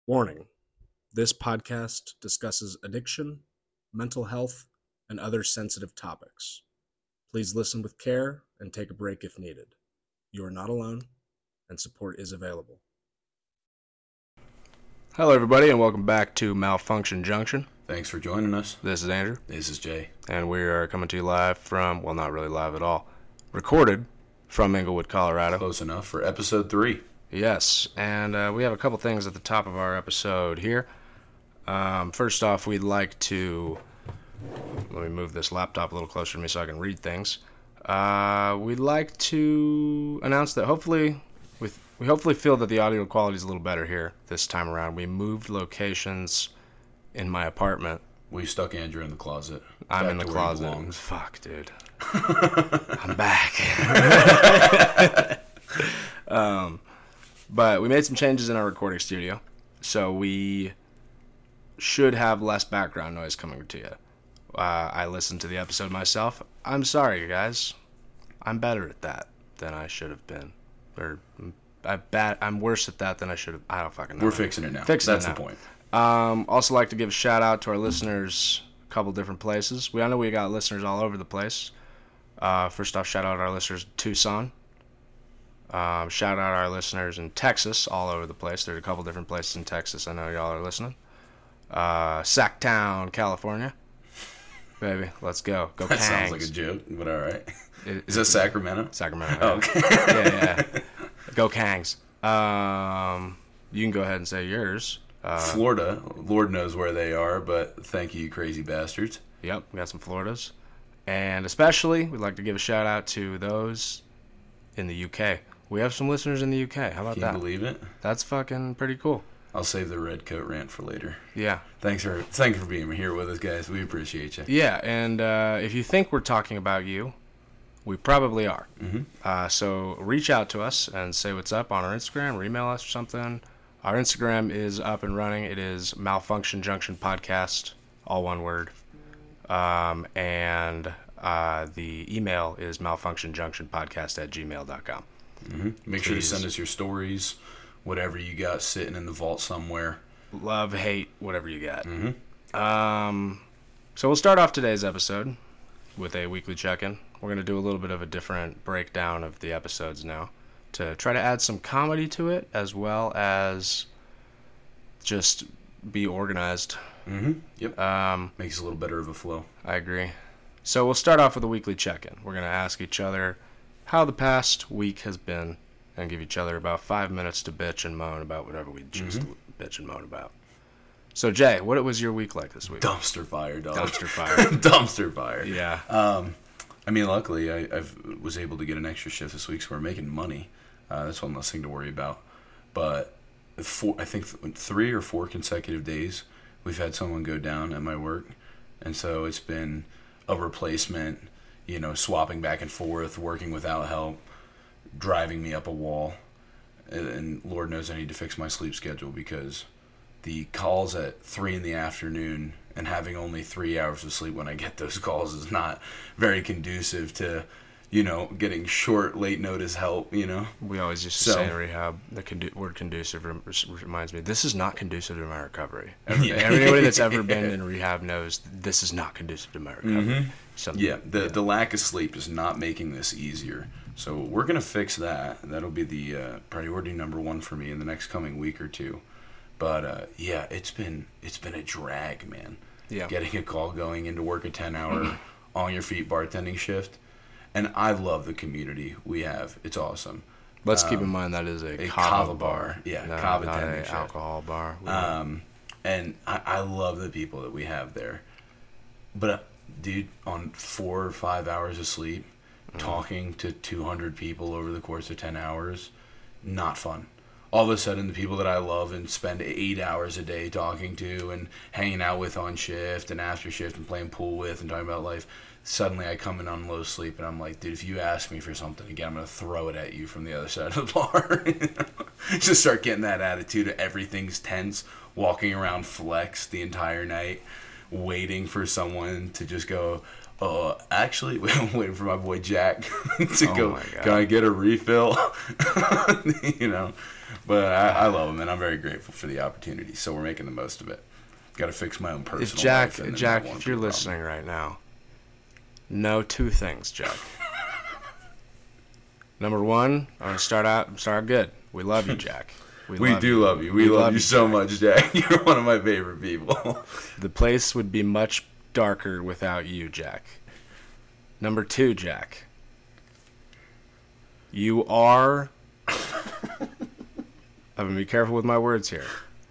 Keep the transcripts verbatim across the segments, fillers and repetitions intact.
Warning: this podcast discusses addiction, mental health, and other sensitive topics. Please listen with care and take a break if needed. You are not alone, and support is available. Hello, everybody, and welcome back to Malfunction Junction. Thanks for joining us. This is Andrew. This is Jay. And we are coming to you live from, well, not really live at all, recorded from Englewood, Colorado. Close enough for episode three. Yes, and uh, we have a couple things at the top of our episode here. Um, first off, we'd like to... Let me move this laptop a little closer to me so I can read things. Uh, we'd like to announce that hopefully... With, we hopefully feel that the audio quality is a little better here this time around. We moved locations in my apartment. We stuck Andrew in the closet. I'm in the closet. Fuck, dude. I'm back. um... But we made some changes in our recording studio, so we should have less background noise coming to you. Uh, I listened to the episode myself. I'm sorry, guys. I'm better at that than I should have been. Or I bad. I'm worse at that than I should have. I don't fucking know. We're fixing it now. Fixing That's it now. the point. Um, also like to give a shout out to our listeners a couple different places. We I know we got listeners all over the place. Uh, first off, shout out our listeners in Tucson. Um, shout out our listeners in Texas, all over the place. There's a couple different places in Texas I know y'all are listening. Uh, Sacktown, California. Baby, let's go. Go That Kangs. sounds like a joke, but all right. It, Is that Sacramento? Sacramento. Oh, Yeah. okay. yeah, yeah. Go Kangs. Um, you can go ahead and say yours. Uh, Florida. Lord knows where they are, but thank you, crazy bastards. Yep, we got some Floridas. And especially, we'd like to give a shout out to those in the U K. We have some listeners in the U K. How about Can that? you believe it? That's fucking pretty cool. I'll save the red coat rant for later. Yeah. Thanks for thank you for being here with us, guys. We appreciate you. Yeah, and uh, if you think we're talking about you, we probably are. Mm-hmm. Uh, so reach out to us and say what's up on our Instagram or email us or something. Our Instagram is up and running. It is Malfunction Junction Podcast, all one word. Um, and uh, the email is malfunctionjunctionpodcast at gmail dot com. Mm-hmm. Make Please. sure to send us your stories, whatever you got sitting in the vault somewhere. Love, hate, whatever you got. Mm-hmm. Um, so we'll start off today's episode with a weekly check-in. We're going to do a little bit of a different breakdown of the episodes now to try to add some comedy to it as well as just be organized. Mm-hmm. Yep. Um, Makes it a little better of a flow. I agree. So we'll start off with a weekly check-in. We're going to ask each other how the past week has been and give each other about five minutes to bitch and moan about whatever we choose Mm-hmm. to bitch and moan about. So, Jay, what was your week like this week? Dumpster fire, dog. Dumpster fire. Dumpster fire. Yeah. Um, I mean, luckily, I I've, was able to get an extra shift this week, so we're making money. Uh, that's one less thing to worry about. But four, I think th- three or four consecutive days, we've had someone go down at my work. And so it's been a replacement, you know, swapping back and forth, working without help, driving me up a wall. And, and Lord knows I need to fix my sleep schedule because the calls at three in the afternoon and having only three hours of sleep when I get those calls is not very conducive to, you know, getting short, late notice help, you know? We always used to So- say in rehab, the condu- word conducive rem- reminds me, this is not conducive to my recovery. Every, Yeah. Everybody that's ever been in rehab knows this is not conducive to my recovery. Mhm. So, Yeah, the the lack of sleep is not making this easier. So we're going to fix that. That'll be the uh, priority number one for me in the next coming week or two. But uh, yeah, it's been it's been a drag, man. Yeah. Getting a call going into work a ten hour on your feet bartending shift. And I love the community we have. It's awesome. Let's Um, keep in mind that is a, a kava, kava bar. bar. Yeah, no, kava not tending a shift. alcohol bar. We Um, and I, I love the people that we have there. But, uh, dude, on four or five hours of sleep, Mm-hmm. talking to two hundred people over the course of ten hours, not fun. All of a sudden, the people that I love and spend eight hours a day talking to and hanging out with on shift and after shift and playing pool with and talking about life, suddenly I come in on low sleep and I'm like, dude, if you ask me for something again, I'm going to throw it at you from the other side of the bar. You know? Just start getting that attitude of everything's tense, walking around flex the entire night, waiting for someone to just go, Uh, actually, waiting for my boy Jack to Oh go. my God. Can I get a refill? You know, but I, I love him, and I'm very grateful for the opportunity. So we're making the most of it. Got to fix my own personal If Jack, life. and then Jack, that won't if be you're a problem. listening right now, know two things, Jack. Number one, I'm gonna start out start good. We love you, Jack. We love do love you. We, love, you so Jack. much, Jack. You're one of my favorite people. The place would be much darker without you, Jack. Number two, Jack. You are. I'm gonna be careful with my words here.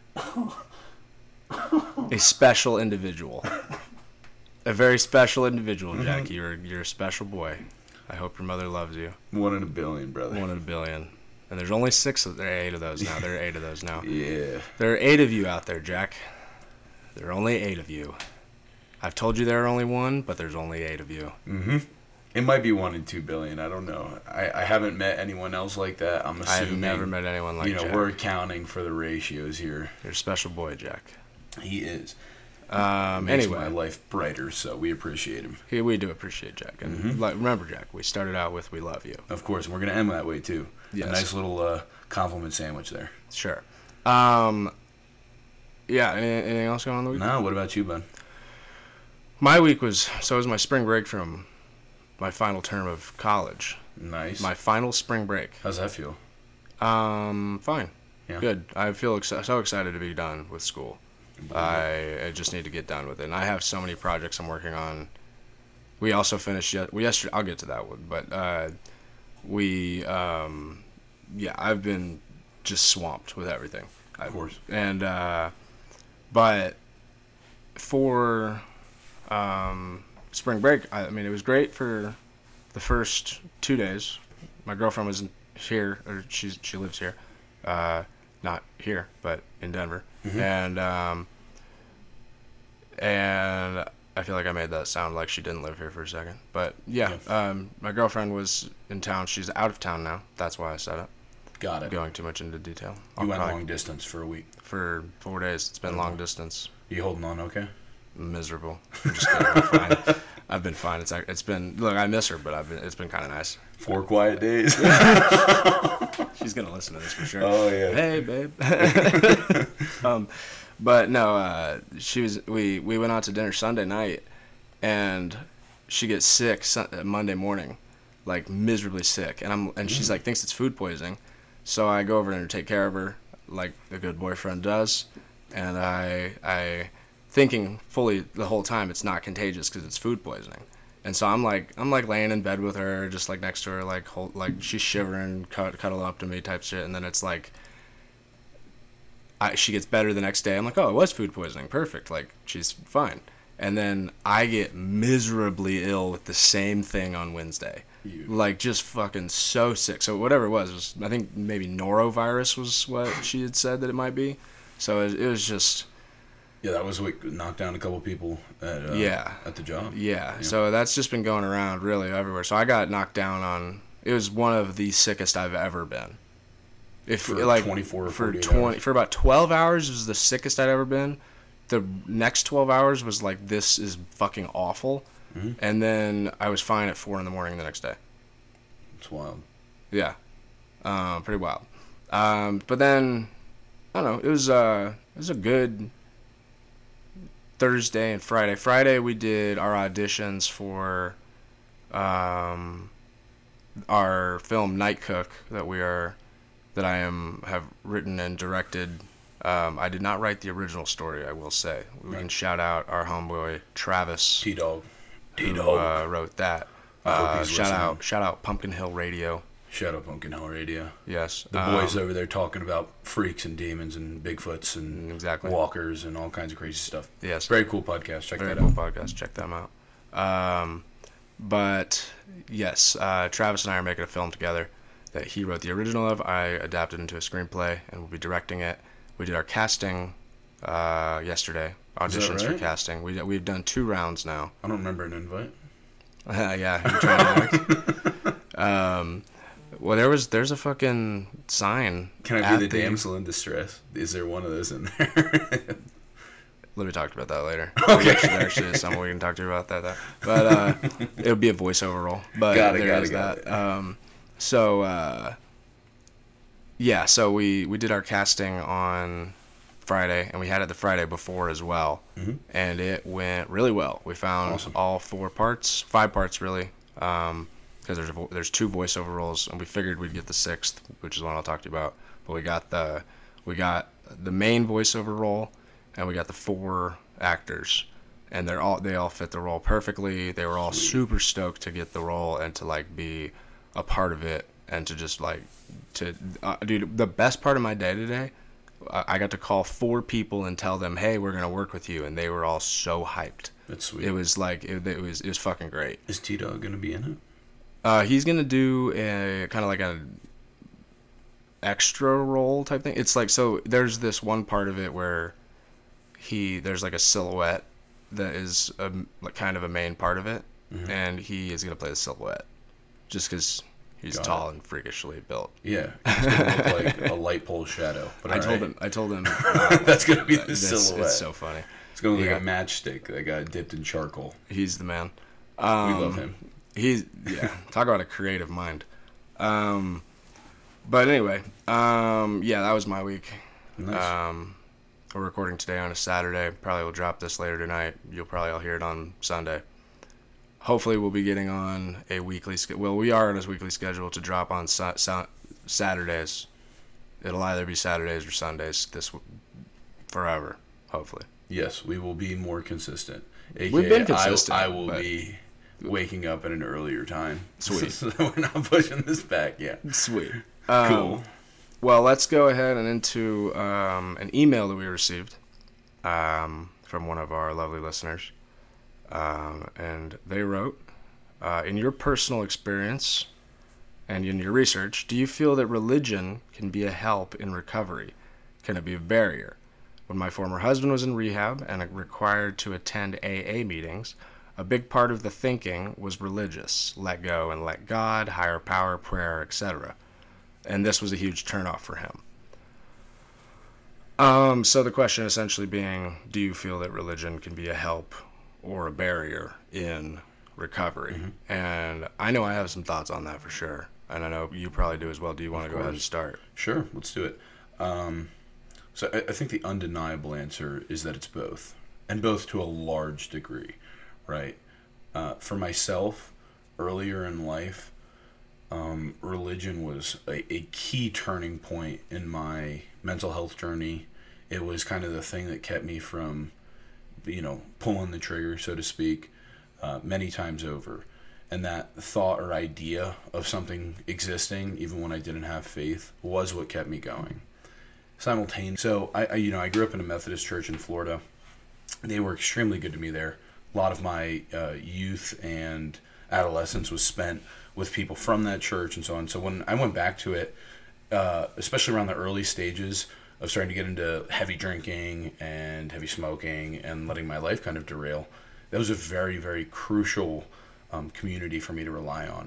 A special individual. A very special individual, Jack. You're you're a special boy. I hope your mother loves you. One in a billion, brother. One in a billion. And there's only six of there are eight of those now. There are eight of those now. Yeah. There are eight of you out there, Jack. There are only eight of you. I've told you there are only one, but there's only eight of you. Mm-hmm. It might be one in two billion. I don't know. I, I haven't met anyone else like that. I'm assuming. I've never met anyone like You know, Jack. we're accounting for the ratios here. You're a special boy, Jack. He is. Um, Makes anyway, my life brighter, so we appreciate him. he, we do appreciate Jack. And Mm-hmm. like, remember, Jack, we started out with "We love you." Of course, and we're gonna end that way too. Yes. A nice little uh, compliment sandwich there. Sure. Um, yeah. Any, anything else going on the week? No, what about you, bud? My week was so it was my spring break from my final term of college. Nice. My final spring break. How's that feel? Um, fine. Yeah. Good. I feel ex- so excited to be done with school. I, I just need to get done with it. And I have so many projects I'm working on. We also finished yet. We yesterday. I'll get to that one, but uh, we, um, yeah, I've been just swamped with everything. Of course. And uh, but for um, spring break, I, I mean, it was great for the first two days. My girlfriend was here, or she's she lives here, uh, not here, but in Denver. Mm-hmm. And um, and I feel like I made that sound like she didn't live here for a second. But yeah, um, my girlfriend was in town. She's out of town now. That's why I said it. Got it. Going too much into detail. You I'll went probably- long distance for a week. for four days. It's been long distance. You holding on okay? Miserable. I'm just kidding. I'm fine. I've been fine. It's it's been look. I miss her, but I've been. It's been kind of nice. Four quiet days. She's gonna listen to this for sure. Oh yeah. Hey, babe. um, but no, uh, she was. We we went out to dinner Sunday night, and she gets sick Sun- Monday morning, like miserably sick, and I'm and she's like thinks it's food poisoning, so I go over and take care of her like a good boyfriend does, and I I thinking fully the whole time it's not contagious because it's food poisoning. And so I'm like, I'm like laying in bed with her, just like next to her, like hold, like she's shivering, cut, cuddle up to me, type shit. And then it's like, I, she gets better the next day. I'm like, oh, it was food poisoning, perfect. Like she's fine. And then I get miserably ill with the same thing on Wednesday, You. like just fucking so sick. So whatever it was, it was I think maybe norovirus was what she had said that it might be. So it, it was just. Yeah, that was what knocked down a couple people at uh, Yeah. at the job. Yeah, so that's just been going around really everywhere. So I got knocked down on. It was one of the sickest I've ever been. If For like twenty-four or for forty-eight twenty hours. for about twelve hours was the sickest I'd ever been. The next twelve hours was like this is fucking awful, Mm-hmm. and then I was fine at four in the morning the next day. It's wild. Yeah, um, pretty wild. Um, but then I don't know. It was uh, it was a good Thursday and Friday. Friday we did our auditions for um, our film Night Cook that we are that I am have written and directed. Um, I did not write the original story, I will say. We Right. can shout out our homeboy Travis, T Dog. T who Dog. uh, wrote that. I hope Uh, he's shout listening. out, shout out Pumpkin Hill Radio. Shout out Pumpkin Hill Radio. Yes, The boys um, over there talking about freaks and demons and Bigfoots and Exactly. walkers and all kinds of crazy stuff. Yes, Very cool podcast. Check very that cool out. podcast. Check them out. Um, but yes, uh, Travis and I are making a film together that he wrote the original of. I adapted into a screenplay and we'll be directing it. We did our casting uh, yesterday. Auditions for right? casting. We we've done two rounds now. I don't remember an invite. Yeah, you trying to like? um, well, there was there's a fucking sign. Can I at be the damsel in distress? Is there one of those in there? Let me talk about that later. Okay. Actually, there actually is something we can talk to you about that. that. But uh, it would be a voiceover role. But Got it, there got is it, got that. it. Um, so uh, yeah, so we we did our casting on Friday, and we had it the Friday before as well, Mm-hmm. and it went really well. We found Awesome. all four parts, five parts really, because there's a, vo- there's two voiceover roles, and we figured we'd get the sixth, which is one I'll talk to you about. But we got the we got the main voiceover role, and we got the four actors, and they're all they all fit the role perfectly. They were all Sweet. super stoked to get the role and to like be a part of it, and to just like to uh, dude. The best part of my day today, I I got to call four people and tell them, "Hey, we're gonna work with you," and they were all so hyped. That's sweet. It was like it, it was it was fucking great. Is T-Dog going to be in it? Uh, he's gonna do a kind of like a extra role type thing. It's like, so there's this one part of it where he there's like a silhouette that is a, like kind of a main part of it, Mhm. and he is gonna play the silhouette just because he's Got tall and freakishly built. Yeah. He's going to look like a light pole shadow. But I all told right. him. I told him. uh, That's going to be the that's- silhouette. It's so funny. It's going to look Yeah. like a matchstick that got dipped in charcoal. He's the man. Um, We love him. He's yeah. Talk about a creative mind. Um, but anyway, um, yeah, that was my week. Nice. Um, we're recording today on a Saturday. Probably will drop this later tonight. You'll probably all hear it on Sunday. Hopefully, we'll be getting on a weekly. Sch- well, we are on a weekly schedule to drop on sa- sa- Saturdays. It'll either be Saturdays or Sundays this w- forever. Hopefully. Yes, we will be more consistent. A K A We've been I- consistent, I, will but- be waking up at an earlier time. Sweet. So that we're not pushing this back. Yeah. Sweet. Um, Cool. Well, let's go ahead and into um, an email that we received um, from one of our lovely listeners. Um, and they wrote, uh, in your personal experience and in your research, do you feel that religion can be a help in recovery? Can it be a barrier? When my former husband was in rehab and required to attend A A meetings, a big part of the thinking was religious. Let go and let God, higher power, prayer, et cetera. And this was a huge turnoff for him. Um, so the question essentially being, do you feel that religion can be a help or a barrier in recovery? Mm-hmm. And I know I have some thoughts on that for sure. And I know you probably do as well. Do you want to Of go ahead and course. start? Sure, let's do it. Um, so I, I think the undeniable answer is that it's both, and both to a large degree, right? Uh, for myself, earlier in life, um, religion was a, a key turning point in my mental health journey. It was kind of the thing that kept me from, you know, pulling the trigger, so to speak, uh, many times over. And that thought or idea of something existing, even when I didn't have faith, was what kept me going. Simultaneously, so I, I, you know, I grew up in a Methodist church in Florida. They were extremely good to me there. A lot of my uh, youth and adolescence was spent with people from that church and so on. So when I went back to it, uh, especially around the early stages of starting to get into heavy drinking and heavy smoking and letting my life kind of derail, that was a very, very crucial um, community for me to rely on.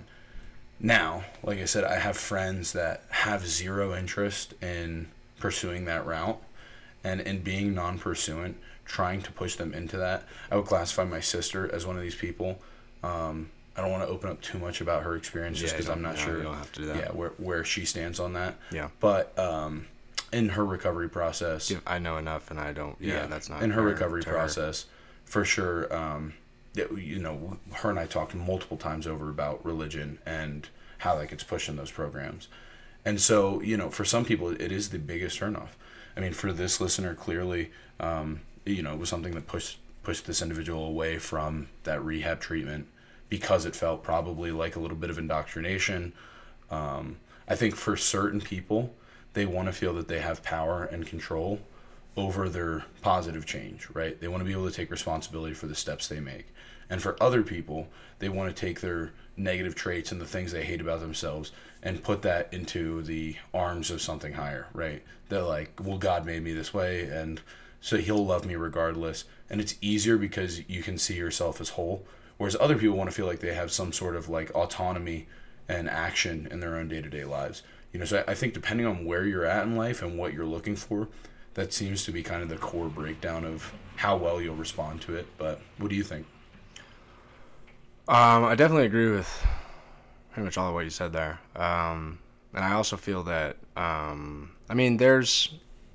Now, like I said, I have friends that have zero interest in pursuing that route, and in being non-pursuant, trying to push them into that. I would classify my sister as one of these people. Um, I don't want to open up too much about her experience just Yeah, because you I'm don't- not no, sure. you don't have to do that. Yeah, where where she stands on that. Yeah. But um, in her recovery process, Yeah, I know enough, and I don't. Yeah, that's not in her fair recovery to her. process, for sure. Um, that, you know, her and I talked multiple times over about religion and how that gets pushed in those programs. And so, you know, for some people, it is the biggest turnoff. I mean, for this listener, clearly, um, you know, it was something that pushed pushed this individual away from that rehab treatment because it felt probably like a little bit of indoctrination. Um, I think for certain people, they want to feel that they have power and control over their positive change, right? They want to be able to take responsibility for the steps they make. And for other people, they want to take their negative traits and the things they hate about themselves and put that into the arms of something higher, right? They're like, well, God made me this way, and so he'll love me regardless. And it's easier because you can see yourself as whole. Whereas other people want to feel like they have some sort of like autonomy and action in their own day-to-day lives. You know, so I think depending on where you're at in life and what you're looking for, that seems to be kind of the core breakdown of how well you'll respond to it. But what do you think? Um, I definitely agree with pretty much all of what you said there. Um, and I also feel that, um, I mean, there's,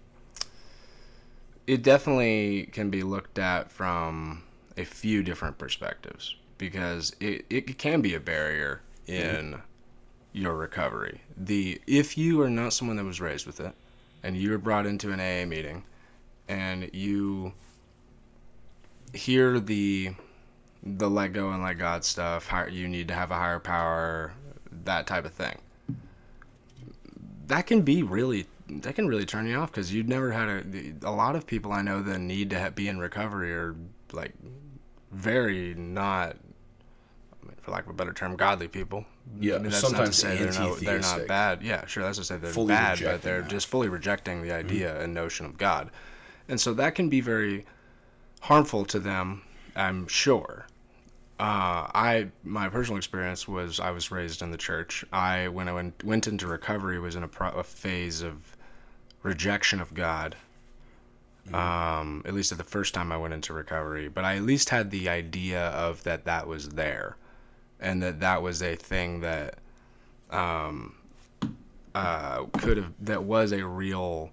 it definitely can be looked at from a few different perspectives, because it, it can be a barrier in mm-hmm. your recovery. The, if you are not someone that was raised with it, and you were brought into an A A meeting, and you hear the the let go and let God stuff, how you need to have a higher power, that type of thing, that can be really, that can really turn you off, because you've never had a, a lot of people I know that need to have, be in recovery are like very not, for lack of a better term, godly people. Yeah, I mean, that's sometimes not to say they're not, they're not bad. Yeah, sure, that's to say they're fully bad, but they're that. just fully rejecting the idea mm-hmm. and notion of God. And so that can be very harmful to them, I'm sure. Uh, I my personal experience was I was raised in the church. I when I went went into recovery was in a, pro, a phase of rejection of God. Mm-hmm. Um, at least at the first time I went into recovery, but I at least had the idea of that that was there, and that that was a thing that um, uh, could have that was a real.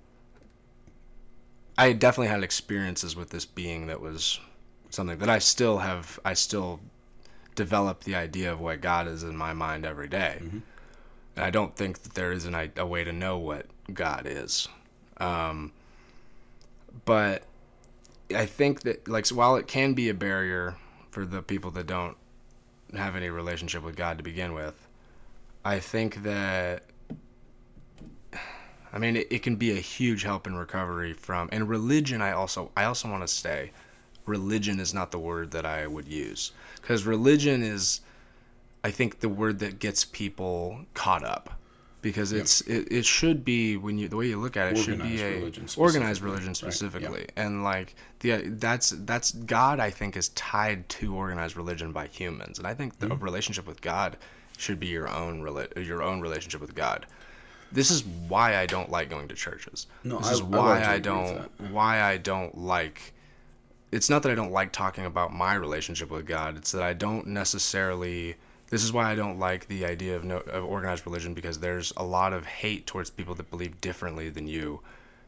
I definitely had experiences with this being that was something that I still have. I still develop the idea of what God is in my mind every day. Mm-hmm. And I don't think that there is an, a way to know what God is. Um, but I think that, like, so while it can be a barrier for the people that don't have any relationship with God to begin with, I think that, I mean, it, it can be a huge help in recovery from, and religion, I also, I also want to say, religion is not the word that I would use, because religion is, I think, the word that gets people caught up, because it's yep. it, it should be, when you the way you look at it, it should be a religion organized religion specifically, right. Yep. And like the that's that's God, I think, is tied to organized religion by humans, and I think the mm-hmm. relationship with God should be your own your own relationship with God. This is why I don't like going to churches. No, this is I, why I, I don't why I don't like. It's not that I don't like talking about my relationship with God. It's that I don't necessarily. This is why I don't like the idea of, no, of organized religion, because there's a lot of hate towards people that believe differently than you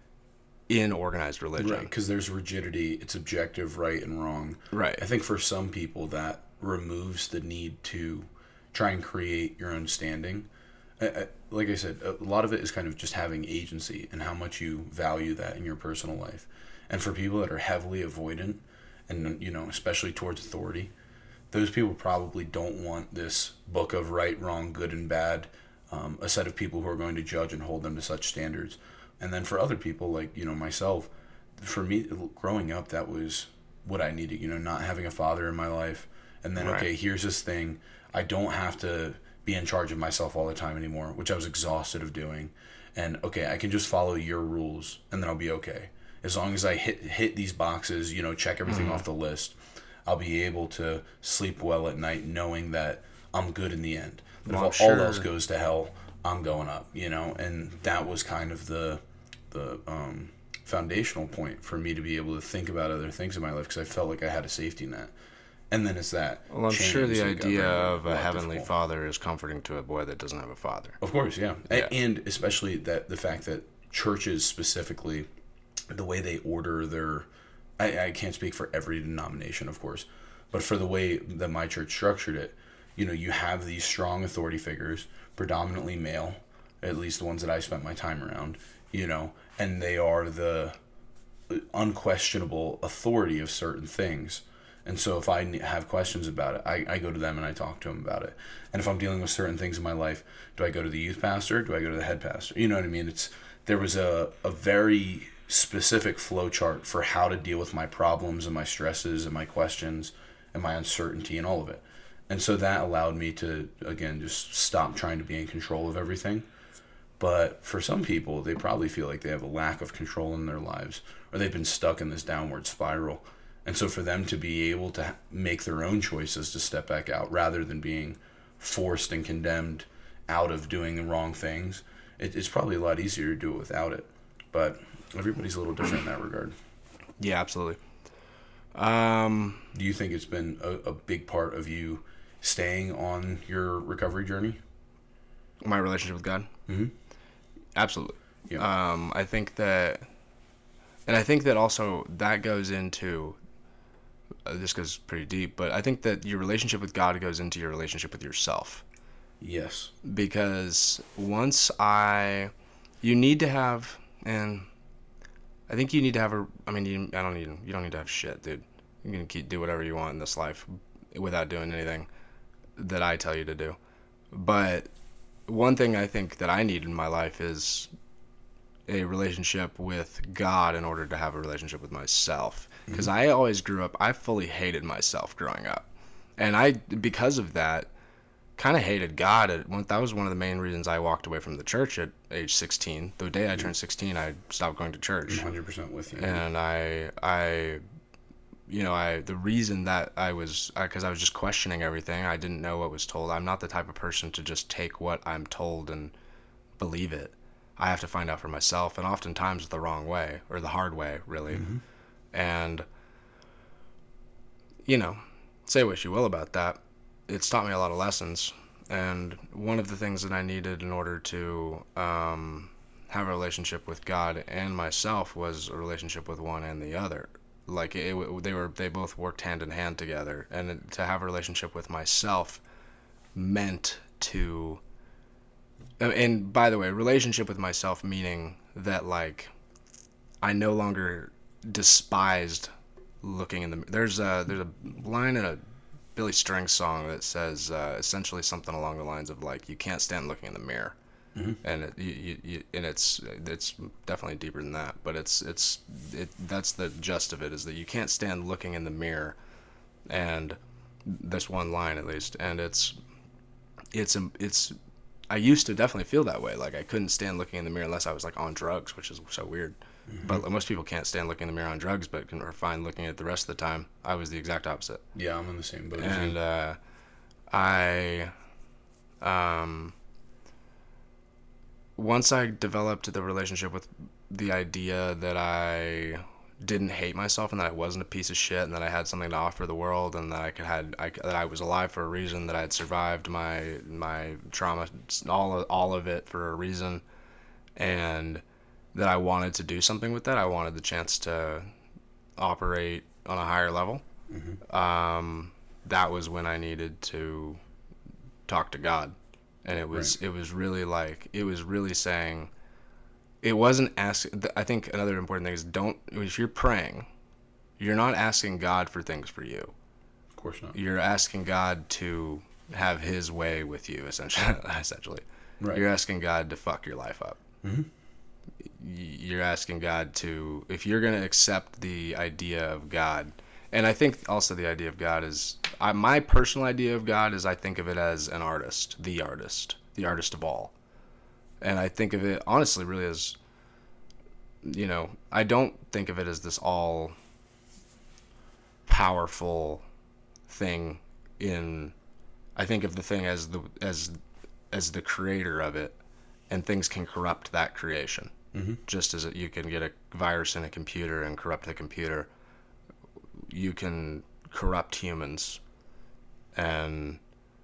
in organized religion. Right, because there's rigidity. It's objective, right and wrong. Right. I think for some people that removes the need to try and create your own standing. I, I, like I said, a lot of it is kind of just having agency and how much you value that in your personal life. And for people that are heavily avoidant, and, you know, especially towards authority, those people probably don't want this book of right, wrong, good, and bad, um, a set of people who are going to judge and hold them to such standards. And then for other people, like, you know, myself, for me, growing up, that was what I needed, you know, not having a father in my life. And then, right. okay, here's this thing. I don't have to be in charge of myself all the time anymore, which I was exhausted of doing. And, okay, I can just follow your rules, and then I'll be okay. As long as I hit hit these boxes, you know, check everything mm-hmm. off the list, I'll be able to sleep well at night knowing that I'm good in the end. But well, if all, sure. all else goes to hell, I'm going up, you know? And that was kind of the the um, foundational point for me to be able to think about other things in my life, because I felt like I had a safety net. And then it's that. Well, I'm sure the idea of a heavenly difficult. father is comforting to a boy that doesn't have a father. Of course, yeah. yeah. And especially that the fact that churches specifically, the way they order their, I, I can't speak for every denomination, of course, but for the way that my church structured it, you know, you have these strong authority figures, predominantly male, at least the ones that I spent my time around, you know, and they are the unquestionable authority of certain things. And so if I have questions about it, I, I go to them and I talk to them about it. And if I'm dealing with certain things in my life, do I go to the youth pastor? Do I go to the head pastor? You know what I mean? It's there was a, a very specific flow chart for how to deal with my problems and my stresses and my questions and my uncertainty and all of it. And so that allowed me to, again, just stop trying to be in control of everything. But for some people, they probably feel like they have a lack of control in their lives, or they've been stuck in this downward spiral. And so for them to be able to make their own choices to step back out rather than being forced and condemned out of doing the wrong things, it, it's probably a lot easier to do it without it. But Everybody's a little different in that regard. Yeah, absolutely. Um, Do you think it's been a, a big part of you staying on your recovery journey? my relationship with God? Mm-hmm. Absolutely. Yeah. Um, I think that, and I think that also that goes into, uh, this goes pretty deep, but I think that your relationship with God goes into your relationship with yourself. Yes. Because once I, you need to have, and I think you need to have a, I mean, you, I don't need, you don't need to have shit, dude. You can keep, do whatever you want in this life without doing anything that I tell you to do. But one thing I think that I need in my life is a relationship with God in order to have a relationship with myself. Because mm-hmm. I always grew up, I fully hated myself growing up. And I, because of that, kind of hated God. It, that was one of the main reasons I walked away from the church at age sixteen. The day I turned sixteen, I stopped going to church. one hundred percent with you. And I, I, you know, I, the reason that I was, because I, I was just questioning everything. I didn't know what was told. I'm not the type of person to just take what I'm told and believe it. I have to find out for myself, and oftentimes the wrong way, or the hard way, really. Mm-hmm. And, you know, say what you will about that. It's taught me a lot of lessons, and one of the things that I needed in order to um, have a relationship with God and myself was a relationship with one and the other. Like it, it, they were, they both worked hand in hand together, and to have a relationship with myself meant to. And by the way, relationship with myself meaning that like I no longer despised looking in the. There's a there's a line in a Billy Strings song that says uh, essentially something along the lines of like you can't stand looking in the mirror, mm-hmm. and it, you, you, you, and it's it's definitely deeper than that, but it's it's it that's the gist of it, is that you can't stand looking in the mirror, and this one line at least, and it's it's it's I used to definitely feel that way, like I couldn't stand looking in the mirror unless I was like on drugs, which is so weird. Mm-hmm. But most people can't stand looking in the mirror on drugs, but can, are fine looking at it the rest of the time. I was the exact opposite. Yeah, I'm in the same boat. And uh, I, um, once I developed the relationship with the idea that I didn't hate myself and that I wasn't a piece of shit and that I had something to offer the world and that I could had I, that I was alive for a reason, that I had survived my my trauma, all of, all of it for a reason, and that I wanted to do something with that. I wanted the chance to operate on a higher level. Mm-hmm. Um, that was when I needed to talk to God, and it was right. it was really like it was really saying. It wasn't asking. I think another important thing is don't. If you're praying, you're not asking God for things for you. Of course not. You're asking God to have His way with you, essentially. essentially, right. You're asking God to fuck your life up. Mm-hmm. You're asking God to, if you're going to accept the idea of God, and I think also the idea of God is, I, my personal idea of God is I think of it as an artist, the artist, the artist of all. And I think of it, honestly, really as, you know, I don't think of it as this all powerful thing in, I think of the thing as the, as, as the creator of it, and things can corrupt that creation. Mm-hmm. Just as you can get a virus in a computer and corrupt the computer, you can corrupt humans. And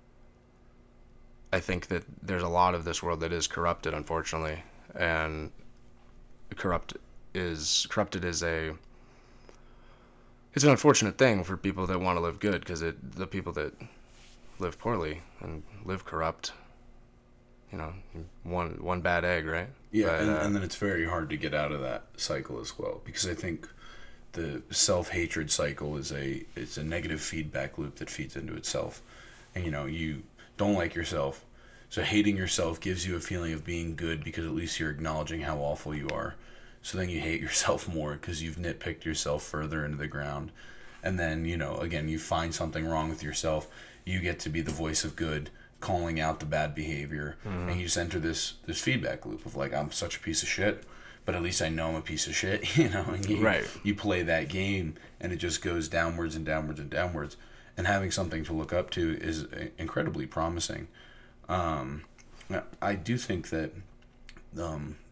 I think that there's a lot of this world that is corrupted, unfortunately, and corrupt is corrupted is a it's an unfortunate thing for people that want to live good, because it the people that live poorly and live corrupt, you know, one one bad egg, right? Yeah, but, and, uh, and then it's very hard to get out of that cycle as well, because I think the self-hatred cycle is a it's a negative feedback loop that feeds into itself, and you know you don't like yourself, so hating yourself gives you a feeling of being good because at least you're acknowledging how awful you are. So then you hate yourself more because you've nitpicked yourself further into the ground, and then you know again you find something wrong with yourself. You get to be the voice of good, calling out the bad behavior, mm-hmm. and you just enter this this feedback loop of like, I'm such a piece of shit, but at least I know I'm a piece of shit, you know. And you, right. you play that game, and it just goes downwards and downwards and downwards. And having something to look up to is incredibly promising. Um, I do think that um,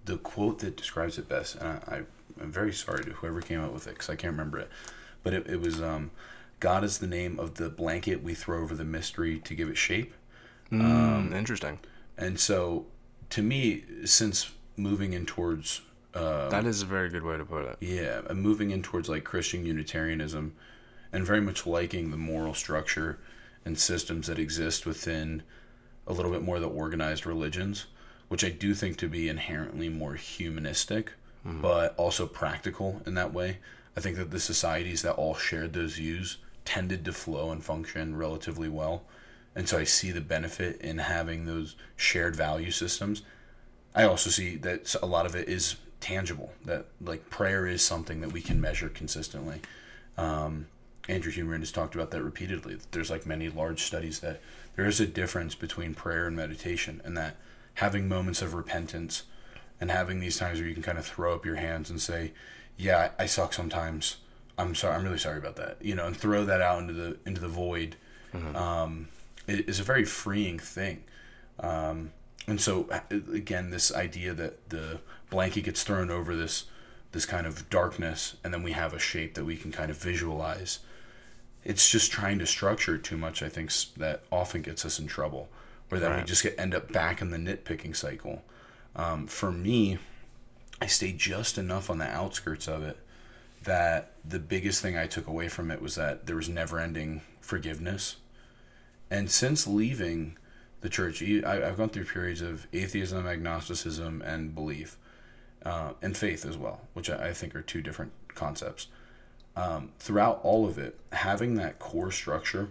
the quote that describes it best, and I, I I'm very sorry to whoever came up with it because I can't remember it, but it, it was um, God is the name of the blanket we throw over the mystery to give it shape. Mm, Um, interesting. and so, to me, since moving in towards uh, That is a very good way to put it. yeah, I'm moving in towards like Christian Unitarianism, and very much liking the moral structure and systems that exist within a little bit more of the organized religions, which I do think to be inherently more humanistic, mm. but also practical in that way. I think that the societies that all shared those views tended to flow and function relatively well. And so I see the benefit in having those shared value systems. I also see that a lot of it is tangible, that like prayer is something that we can measure consistently. Um, Andrew Humeran has talked about that repeatedly. There's like many large studies that there is a difference between prayer and meditation, and that having moments of repentance and having these times where you can kind of throw up your hands and say, yeah, I suck sometimes. I'm sorry. I'm really sorry about that. You know, and throw that out into the, into the void. Mm-hmm. Um, it is a very freeing thing. Um, and so again, this idea that the blanket gets thrown over this, this kind of darkness, and then we have a shape that we can kind of visualize. It's just trying to structure too much, I think, that often gets us in trouble, or that right. we just get end up back in the nitpicking cycle. Um, for me, I stayed just enough on the outskirts of it that the biggest thing I took away from it was that there was never-ending forgiveness. And since leaving the church, I've gone through periods of atheism, agnosticism, and belief, uh, and faith as well, which I think are two different concepts. Um, throughout all of it, having that core structure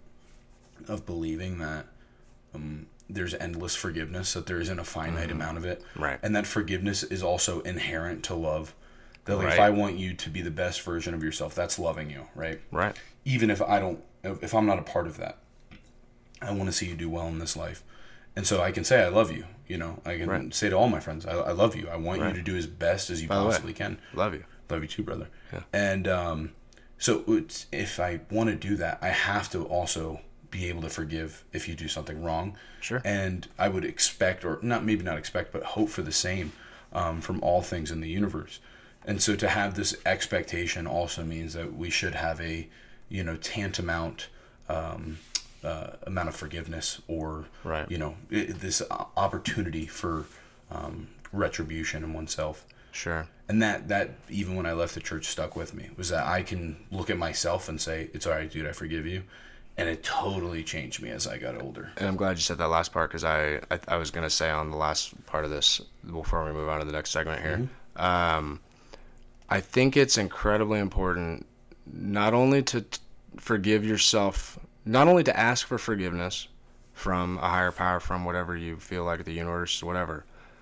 of believing that um, there's endless forgiveness, that there isn't a finite mm-hmm. amount of it, right. and that forgiveness is also inherent to love. That like, right. if I want you to be the best version of yourself, that's loving you, right? Right. Even if I don't, if I'm not a part of that, I want to see you do well in this life. And so I can say I love you, you know, I can right. say to all my friends, I, I love you. I want right. you to do as best as you By possibly way, can. Love you. Love you too, brother. Yeah. And um, so it's, if I want to do that, I have to also be able to forgive if you do something wrong. Sure. And I would expect, or not maybe not expect, but hope for the same um, from all things in the universe. And so to have this expectation also means that we should have a, you know, tantamount um, uh, amount of forgiveness, or, right. you know, it, this opportunity for um, retribution in oneself. Sure. And that, that, even when I left the church, stuck with me, was that I can look at myself and say, it's all right, dude, I forgive you. And it totally changed me as I got older. And I'm glad you said that last part, because I, I, I was going to say on the last part of this, before we move on to the next segment here, mm-hmm. um, I think it's incredibly important not only to t- forgive yourself, not only to ask for forgiveness from a higher power, from whatever you feel like, the universe, whatever,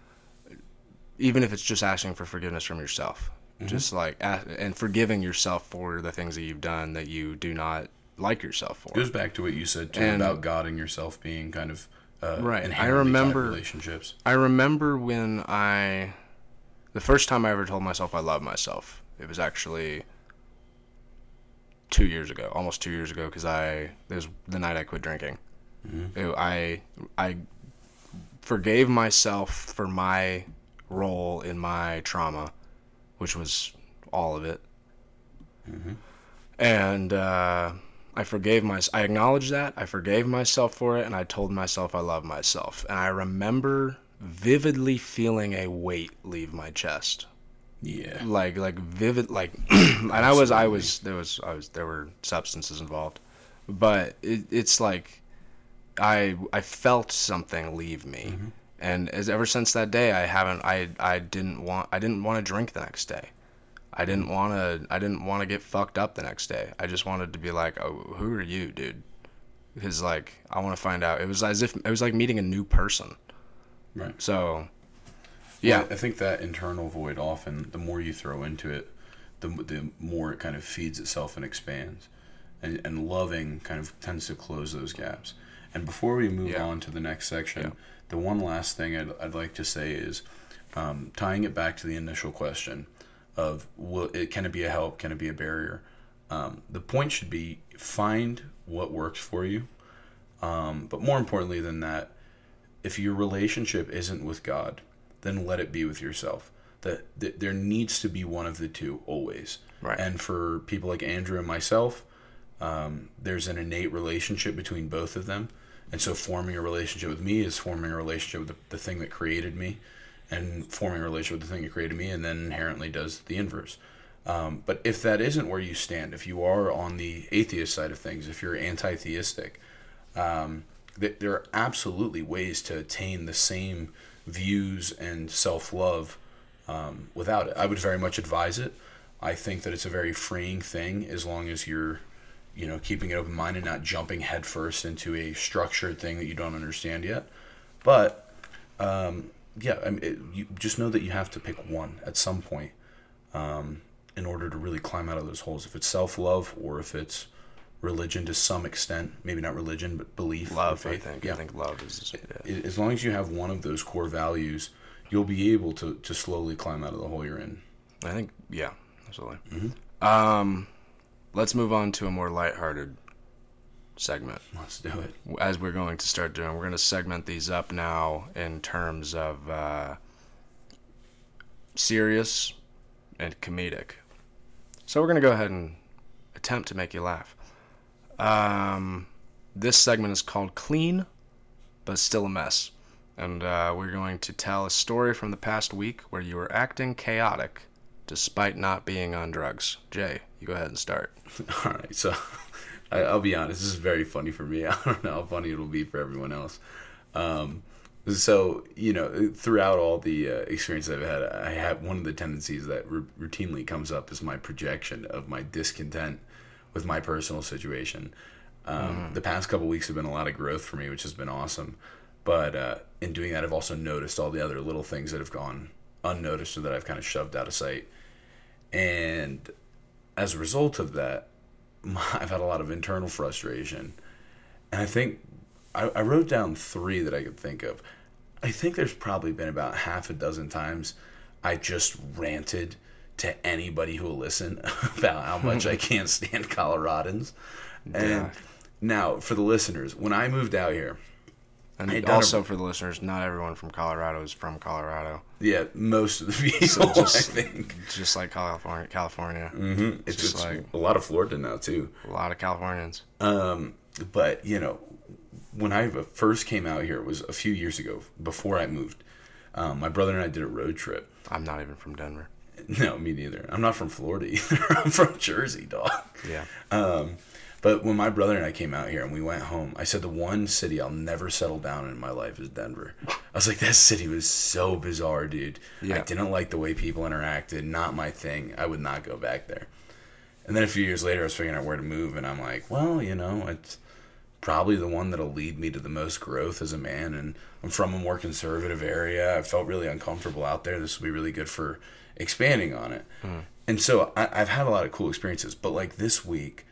even if it's just asking for forgiveness from yourself, mm-hmm. just like, and forgiving yourself for the things that you've done that you do not like yourself for. It goes back to what you said too, and, about God and yourself being kind of uh, right. I remember relationships. I remember when I, the first time I ever told myself I love myself, it was actually two years ago, almost two years ago, because I it was the night I quit drinking. Mm-hmm. It, I I forgave myself for my role in my trauma, which was all of it, mm-hmm. and uh, I forgave my. I acknowledged that. I forgave myself for it, and I told myself I love myself. And I remember vividly feeling a weight leave my chest. Yeah. Like like vivid like, and I was I was there was I was there were substances involved, but it, it's like, I I felt something leave me, mm-hmm. and as ever since that day I haven't I I didn't want I didn't want to drink the next day. I didn't want to. I didn't want to get fucked up the next day. I just wanted to be like, "Oh, who are you, dude?" Because like, I want to find out. It was as if it was like meeting a new person. Right. So, yeah. Well, I think that internal void, often the more you throw into it, the the more it kind of feeds itself and expands, and and loving kind of tends to close those gaps. And before we move yeah. on to the next section, yeah. the one last thing I'd I'd like to say is, um, tying it back to the initial question of, will it, can it be a help, can it be a barrier? Um, the point should be, find what works for you. Um, but more importantly than that, if your relationship isn't with God, then let it be with yourself. That, that there needs to be one of the two always. Right. And for people like Andrew and myself, um, there's an innate relationship between both of them. And so forming a relationship with me is forming a relationship with the, the thing that created me, and forming a relationship with the thing that created me, and then inherently does the inverse. Um, but if that isn't where you stand, if you are on the atheist side of things, if you're anti-theistic, um, th- there are absolutely ways to attain the same views and self-love um, without it. I would very much advise it. I think that it's a very freeing thing as long as you're, you know, keeping an open mind and not jumping headfirst into a structured thing that you don't understand yet. But, um, yeah, I mean, it, you just know that you have to pick one at some point. Um, in order to really climb out of those holes. If it's self-love or if it's religion to some extent, maybe not religion, but belief. Love, faith. I think. Yeah. I think love is... Yeah. As long as you have one of those core values, you'll be able to, to slowly climb out of the hole you're in. I think, yeah, absolutely. Mm-hmm. Um, let's move on to a more lighthearted segment. Let's do it. As we're going to start doing, we're going to segment these up now in terms of uh, serious and comedic. So we're going to go ahead and attempt to make you laugh. Um, this segment is called Clean, but Still a Mess. And uh, we're going to tell a story from the past week where you were acting chaotic despite not being on drugs. Jay, you go ahead and start. All right, so I, I'll be honest, this is very funny for me. I don't know how funny it'll be for everyone else. Um, so, you know, throughout all the uh, experience I've had, I have one of the tendencies that r- routinely comes up is my projection of my discontent with my personal situation. Um, mm. The past couple weeks have been a lot of growth for me, which has been awesome. But uh, in doing that, I've also noticed all the other little things that have gone unnoticed or that I've kind of shoved out of sight. And as a result of that, I've had a lot of internal frustration. And I think I, I wrote down three that I could think of. I think there's probably been about half a dozen times I just ranted to anybody who will listen about how much I can't stand Coloradans. And yeah. Now, for the listeners, when I moved out here, and also a, for the listeners, not everyone from Colorado is from Colorado. Yeah, most of the people, so just, I think. Just like California. California. Mm-hmm. It's just, just like a lot of Florida now, too. A lot of Californians. Um, but, you know, when I first came out here, it was a few years ago, before I moved. Um, my brother and I did a road trip. I'm not even from Denver. No, me neither. I'm not from Florida either. I'm from Jersey, dog. Yeah. Um, but when my brother and I came out here and we went home, I said the one city I'll never settle down in my life is Denver. I was like, that city was so bizarre, dude. Yeah. I didn't like the way people interacted. Not my thing. I would not go back there. And then a few years later, I was figuring out where to move, and I'm like, well, you know, it's probably the one that'll lead me to the most growth as a man. And I'm from a more conservative area. I felt really uncomfortable out there. This will be really good for expanding on it. Mm. And so I, I've had a lot of cool experiences. But like this week,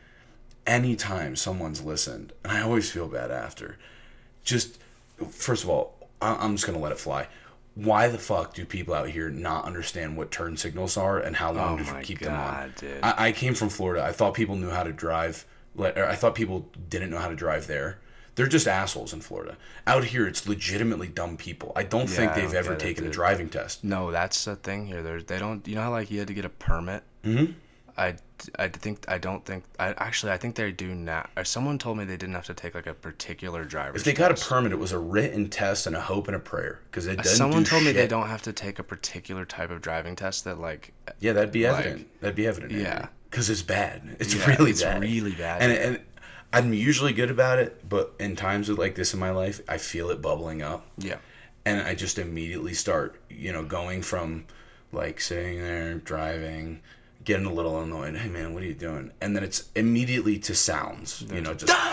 anytime someone's listened, and I always feel bad after, just, first of all, I, I'm just going to let it fly. Why the fuck do people out here not understand what turn signals are and how long oh to keep God, them on? Dude. I, I came from Florida. I thought people knew how to drive. Or I thought people didn't know how to drive there. They're just assholes in Florida. Out here, it's legitimately dumb people. I don't yeah, think they've ever taken it, a driving test. No, that's the thing here. There's, they don't. You know how like you had to get a permit. Mm-hmm. I, I think I don't think I actually I think they do now. Someone told me they didn't have to take like a particular driver's If they test. got a permit, it was a written test and a hope and a prayer. Because it doesn't. Someone do told shit. me they don't have to take a particular type of driving test that like. Yeah, that'd be like, evident. That'd be evident. Yeah. Because it's bad. It's yeah, really it's bad. It's really bad. And and I'm usually good about it, but in times like this in my life, I feel it bubbling up. Yeah. And I just immediately start, you know, going from like sitting there driving, getting a little annoyed. Hey man, what are you doing? And then it's immediately to sounds, you know, just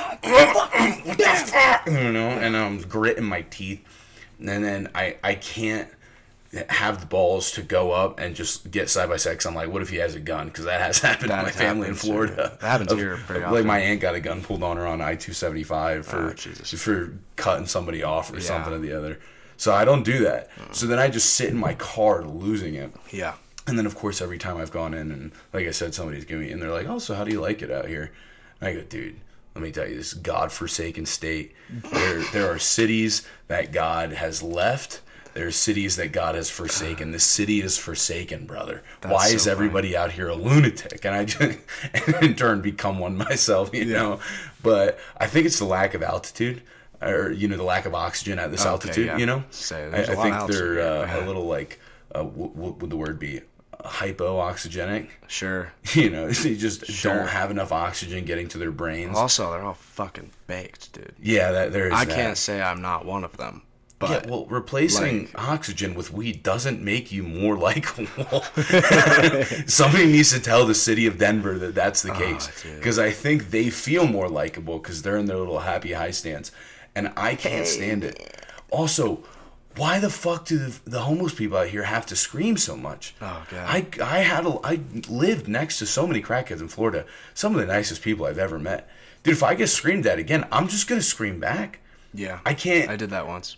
what the fuck, you know, and I'm gritting my teeth, and then I I can't have the balls to go up and just get side by side. Cause I'm like, what if he has a gun? Because that has happened that to my family in Florida. That happens of, here pretty like often. my aunt got a gun pulled on her on I two seventy-five for oh, for cutting somebody off or yeah. something or the other. So I don't do that. Mm. So then I just sit in my car losing it. Yeah. And then of course every time I've gone in and like I said, somebody's giving me and they're like, oh, so how do you like it out here? And I go, dude, let me tell you, this godforsaken state. There there are cities that God has left. There are cities that God has forsaken. This city is forsaken, brother. That's Why so is everybody funny. out here a lunatic? And I just, and in turn, become one myself, you Yeah. know? But I think it's the lack of altitude, or, you know, the lack of oxygen at this Okay, altitude, yeah. you know? Say, I, there's a I lot think of altitude they're here. uh, a little like, uh, what, what would the word be? Hypo-oxygenic. Sure. You know, they just Sure. don't have enough oxygen getting to their brains. Also, they're all fucking baked, dude. Yeah, that there is I that. can't say I'm not one of them. But Yeah, well, replacing like- oxygen with weed doesn't make you more likable. Somebody needs to tell the city of Denver that that's the case. dude. Because I think they feel more likable because they're in their little happy high stands. And I can't stand it. Also, why the fuck do the, the homeless people out here have to scream so much? Oh, God. I, I, had a, I lived next to so many crackheads in Florida. Some of the nicest people I've ever met. Dude, if I get screamed at again, I'm just going to scream back. yeah, I can't I did that once.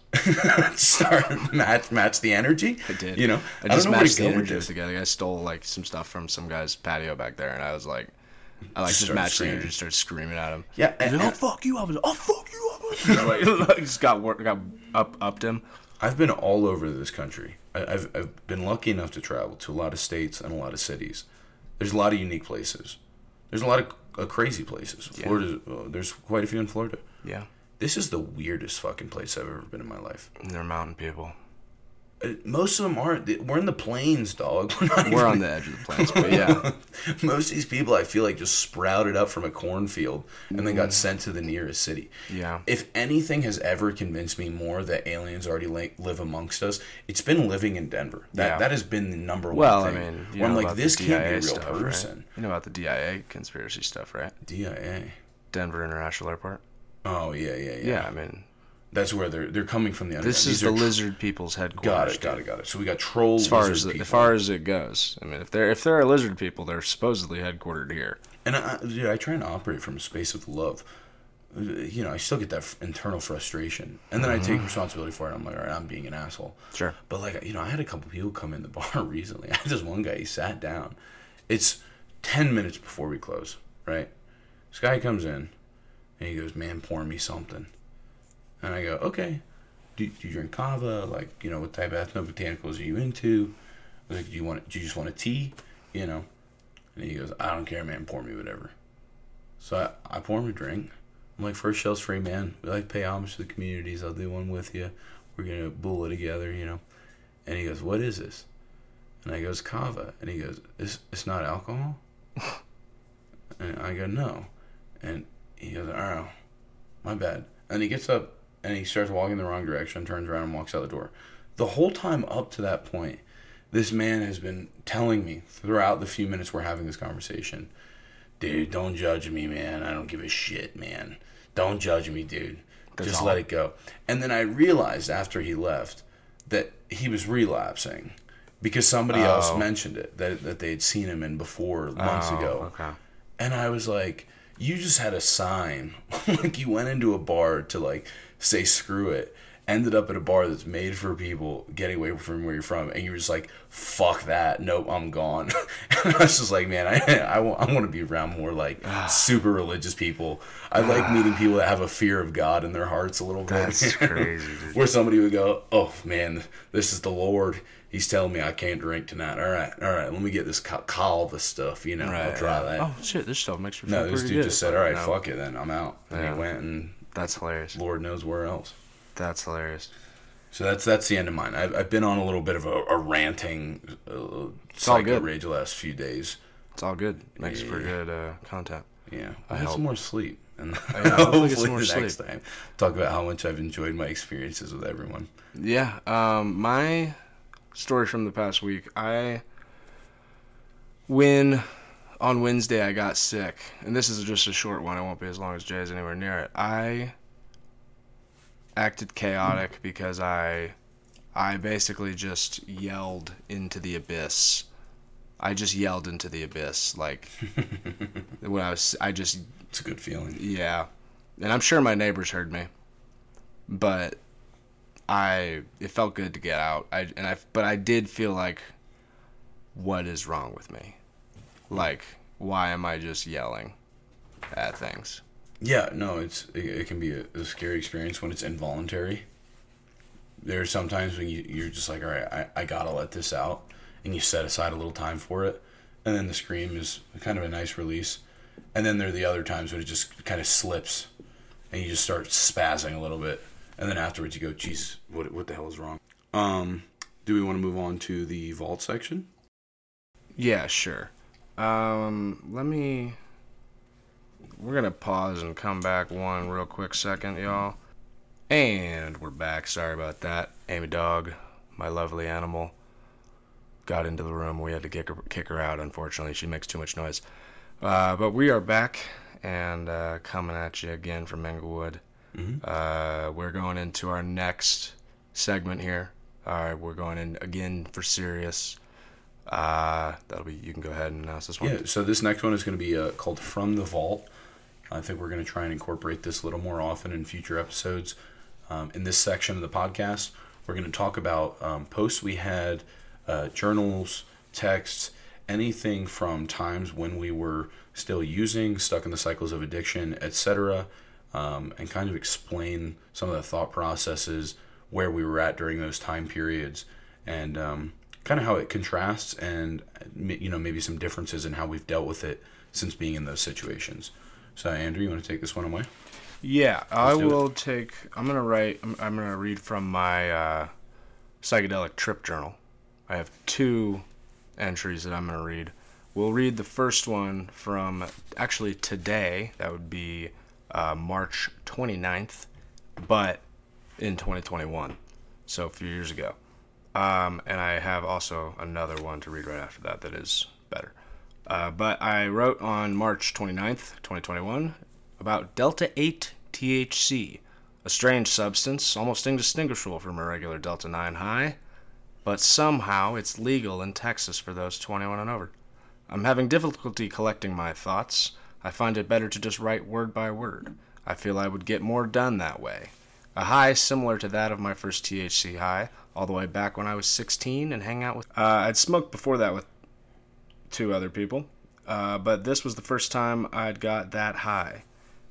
start match match the energy. I did. You know, I just don't know where matched to the go with energy this. together. I stole like some stuff from some guy's patio back there, and I was like, I like Just just started matched the screaming. energy, and started screaming at him. Yeah, He's and- like, oh and- fuck you! I was, oh fuck you! I was, you know, like, like, just got wor- got up upped him. I've been all over this country. I, I've I've been lucky enough to travel to a lot of states and a lot of cities. There's a lot of unique places. There's a lot of uh, crazy places. Florida. Uh, there's quite a few in Florida. Yeah, This is the weirdest fucking place I've ever been in my life. and they're mountain people. Uh, Most of them aren't. We're in the plains, dog. We're, not We're even- on the edge of the plains, but yeah, Most of these people, I feel like, just sprouted up from a cornfield and then got sent to the nearest city. yeah. If anything has ever convinced me more that aliens already like live amongst us, it's been living in Denver. That Yeah. that has been the number one Well, I thing. mean, you where I'm know like, about this the can't D I A be a real stuff, person. right? You know about the D I A conspiracy stuff, right? D I A. Denver International Airport. Oh yeah, yeah, yeah. Yeah, I mean, That's where they're they're coming from the underground. this is These the are tr- lizard people's headquarters. Got it, dude. got it, got it. So we got troll As far as lizard the, people. as far as it goes, I mean, if they're if they're a lizard people, they're supposedly headquartered here. And I, dude, I try and operate from a space of love. Uh, You know, I still get that f- internal frustration, and then I take responsibility for it. I'm like, all right, I'm being an asshole. Sure. But like, you know, I had a couple people come in the bar recently. I had this one guy. He sat down. It's ten minutes before we close, right? This guy comes in, and he goes, "Man, pour me something." And I go, "Okay. Do, do you drink kava? Like, you know, what type of ethnobotanicals are you into? I was like, do you want? Do you just want a tea? You know?" And he goes, "I don't care, man. Pour me whatever." So I, I pour him a drink. I'm like, first shell's free, man. We like to pay homage to the communities. I'll do one with you. We're going to bull it together, you know. And he goes, "What is this?" And I goes, "Kava." And he goes, it's, it's not alcohol? And I go, "No." And he goes, "Oh, my bad." And he gets up and he starts walking the wrong direction, turns around and walks out the door. The whole time up to that point, this man has been telling me throughout the few minutes we're having this conversation, "Dude, don't judge me, man. I don't give a shit, man. Don't judge me, dude. That's Just all. let it go." And then I realized after he left that he was relapsing because somebody else Oh. mentioned it, that, that they had seen him in before months Oh, ago. Okay. And I was like, you just had a sign. Like, you went into a bar to, like, say screw it. Ended up at a bar that's made for people getting away from where you're from. And you were just like, fuck that. Nope, I'm gone. And I was just like, man, I, I, want, I want to be around more, like, super religious people. I like meeting people that have a fear of God in their hearts a little bit. That's crazy, dude. Where somebody would go, "Oh, man, this is the Lord. He's telling me I can't drink tonight. All right, all right, let me get this ka- kava stuff, you know, I'll Right, try yeah. that." Oh shit, this stuff makes me No, feel this pretty dude good. just said, "All right, No, fuck it, then I'm out." And Yeah. he went, and That's hilarious. Lord knows where else. That's hilarious. So that's that's the end of mine. I've, I've been on a little bit of a, a ranting uh, all psycho good. rage the last few days. It's all good. Makes for Yeah. good uh, content. Yeah, I I had hope. some more sleep, and yeah, hopefully hopefully get some more the next sleep. time talk about how much I've enjoyed my experiences with everyone. Yeah. Um, my story from the past week. I when on Wednesday I got sick, and this is just a short one. It won't be as long as Jay's anywhere near it. I acted chaotic because I I basically just yelled into the abyss. I just yelled into the abyss, like when I was. I just It's a good feeling. yeah, and I'm sure my neighbors heard me, but I it felt good to get out. I and I but I did feel like, what is wrong with me? Like, why am I just yelling at things? Yeah, no, it's it, it can be a, a scary experience when it's involuntary. there are some times when you, you're just like, all right, I, I gotta let this out, and you set aside a little time for it, and then the scream is kind of a nice release. And then there are the other times when it just kind of slips, and you just start spazzing a little bit, and then afterwards you go, Jesus, what what the hell is wrong? Um, do we want to move on to the vault section? Yeah, sure. Um, let me... We're going to pause and come back one real quick second, y'all. And we're back. Sorry about that. Amy Dog, my lovely animal, got into the room. We had to kick her, kick her out, unfortunately. She makes too much noise. Uh, but we are back and uh, coming at you again from Englewood. Mm-hmm. Uh, we're going into our next segment here. All right, we're going in again for serious. Uh, that'll be. You can go ahead and announce this one. Yeah. So this next one is going to be uh, called From the Vault. I think we're going to try and incorporate this a little more often in future episodes. Um, in this section of the podcast, we're going to talk about um, posts we had, uh, journals, texts, anything from times when we were still using, stuck in the cycles of addiction, et cetera, um, and kind of explain some of the thought processes, where we were at during those time periods, and um, kind of how it contrasts, and you know maybe some differences in how we've dealt with it since being in those situations. So, Andrew, you want to take this one away? Yeah, I do will take. I'm gonna write. I'm, I'm gonna read from my uh, psychedelic trip journal. I have two entries that I'm gonna read. We'll read the first one from actually today. That would be uh, March twenty-ninth, but in twenty twenty-one, so a few years ago. Um, and I have also another one to read right after that that is better. Uh, but I wrote on March twenty-ninth, twenty twenty-one, about Delta eight T H C, a strange substance almost indistinguishable from a regular Delta nine high, but somehow it's legal in Texas for those twenty-one and over. I'm having difficulty collecting my thoughts. I find it better to just write word by word. I feel I would get more done that way. A high similar to that of my first T H C high, all the way back when I was sixteen and hang out with... Uh, I'd smoked before that with two other people, uh, but this was the first time I'd got that high.